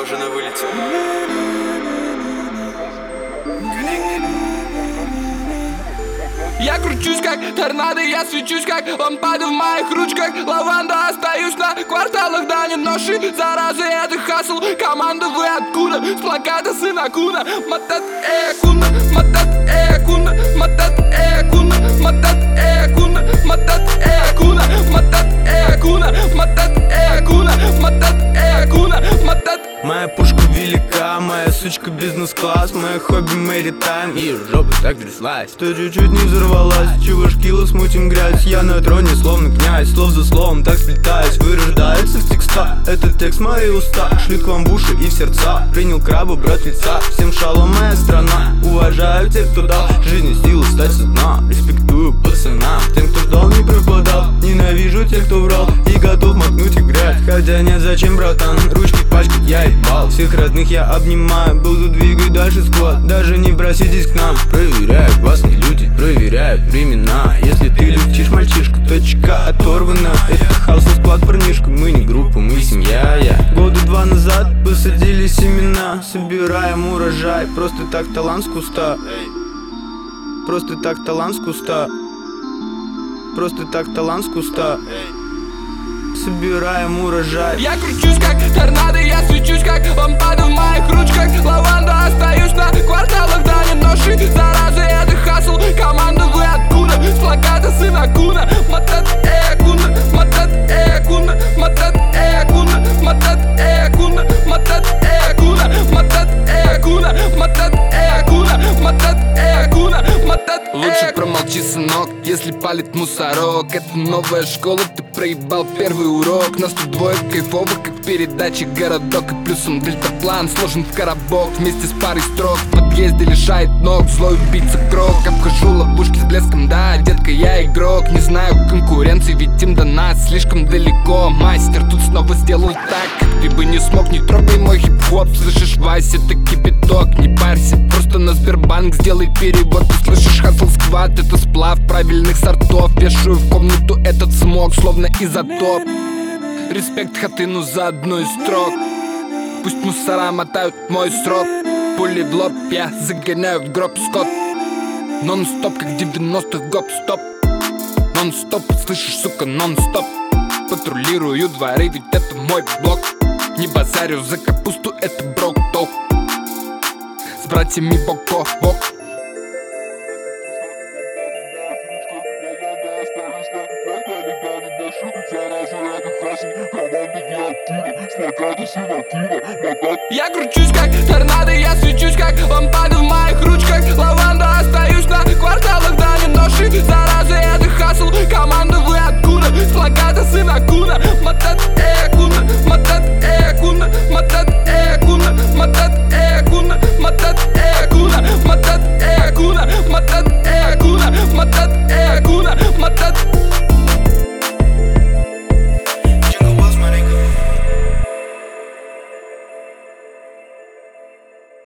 уже на вылете. Я кручусь как торнадо, я свечусь как лампада в моих ручках. Лаванда, остаюсь на кварталах, да не ноши. Зараза, это хасл, команда, вы откуда? С плаката сына Куна. Матат Акуна, матат Акуна, матат Акуна, матат Акуна, матат Акуна, матат Акуна, матат Акуна, матат Акуна, матат. Моя пушка велика, моя сучка бизнес-класс, мое хобби мэритайм, и жопа так тряслась, что чуть-чуть не взорвалась. Чувашки смутим грязь, я на троне словно князь. Слов за словом так сплетаюсь, вырождается в текстах. Этот текст мои уста шлют к вам в уши и в сердца. Принял краба, брат лица, всем шалом моя страна. Уважаю тех, кто дал жизни силу встать со дна. Респектую пацанам, тем, кто ждал, не пропадал. Ненавижу тех, кто врал и готов макнуть и грязь. Хотя нет, зачем, братан, ручки пачкать я ебал. Всех родных я обнимаю, буду двигать дальше склад. Даже не проситесь к нам. Проверяют классные люди, проверяют времена. Если ты летишь, мальчишка, то чека оторвана. Это хаус и склад, парнишка, мы не группа, мы семья. Года 2 назад посадили семена, собираем урожай. Просто так талант с куста. Просто так талант с куста. Просто так талант с куста. Собираем урожай. Я кручусь как торнадо, я свечусь как лампада в моих ручках. Лаванда, остаюсь на кварталах, да не ноши. Зараза, это хасл, команда, вы откуда? С плаката сына Куна. Матат Акуна, матат Акуна, матат Акуна, матат Акуна, матат Акуна, матат Акуна, матат Акуна, матат Акуна, матат. Лучше промолчи, сынок, если палит мусорок. Это новая школа, ты проебал первый урок. Нас тут двое кайфово, как передачи городок. И плюсом дельтаплан сложен в коробок вместе с парой строк. В подъезде лишает ног злой убийца Крок. Обхожу ловушки с блеском, да, детка, я игрок. Не знаю конкуренции, ведь им до нас слишком далеко. Мастер тут снова сделал так, как ты бы не смог. Не трогай мой хип-хоп, слышишь, Вася, это кипяток. Не парься, просто на Сбербанк сделай перевод. Ты слышишь, хасл сквад, это сплав правильных сортов. Вешаю в комнату этот смог, словно изотоп. Респект Хатыну за одну из строк. Пусть мусора мотают мой срок. Пули в лоб, я загоняю в гроб скот. Нон-стоп, как 90-х, гоп-стоп. Нон-стоп, слышишь, сука, нон-стоп. Патрулирую дворы, ведь это мой блок. Не базарю за капусту, это брок-ток. С братьями бок о бок. Я кручусь как торнадо, я свечусь как лампада в моих ручках. Лаванда, остаюсь на кварталах, да не ноши. Зараза, это хасл, команда, вы откуда? С плаката сына Куна. Матат